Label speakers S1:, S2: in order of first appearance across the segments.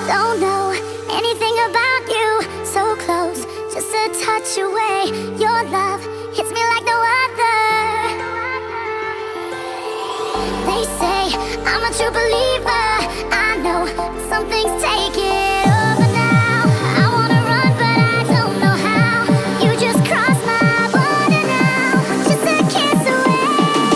S1: Don't know anything about you. So close, just a touch away. Your love hits me like no other. They say I'm a true believer. I know something's taking over now. I wanna run, but I don't know how. You just crossed my border now, just a kiss away.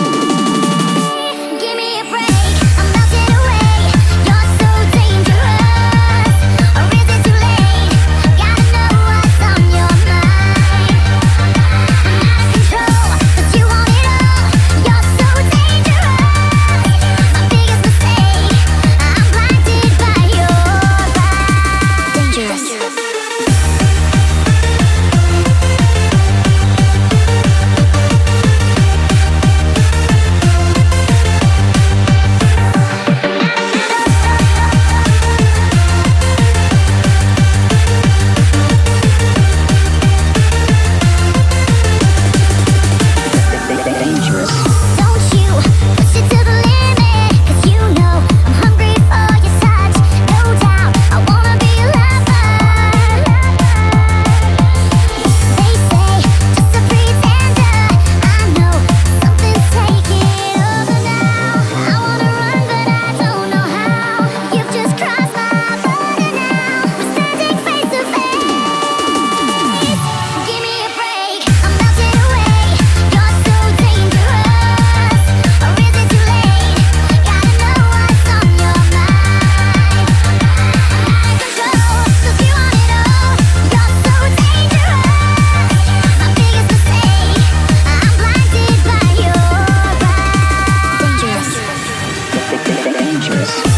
S1: Give me a break, I'm melting away. You're so dangerous, or is it too late? Gotta know what's on your mind. I'm out of control, but you want it all. You're so dangerous, my biggest mistake. I'm blinded by your eyes. Dangerous. Don't you push it to the limit, 'cause you know I'm hungry for your touch. No doubt, I wanna be a lover. They say just a pretender. I know something's taking over now. I wanna run, but I don't know how. You've just crossed my border now. We're standing face to face. Give me a break, I'm melting away. You're so dangerous, or is it too late? Gotta know what's on your mind. I'm out of control, 'cause you want it all. You're so dangerous, my biggest mistake. I'm blinded by your eyes. Dangerous.
S2: Dangerous.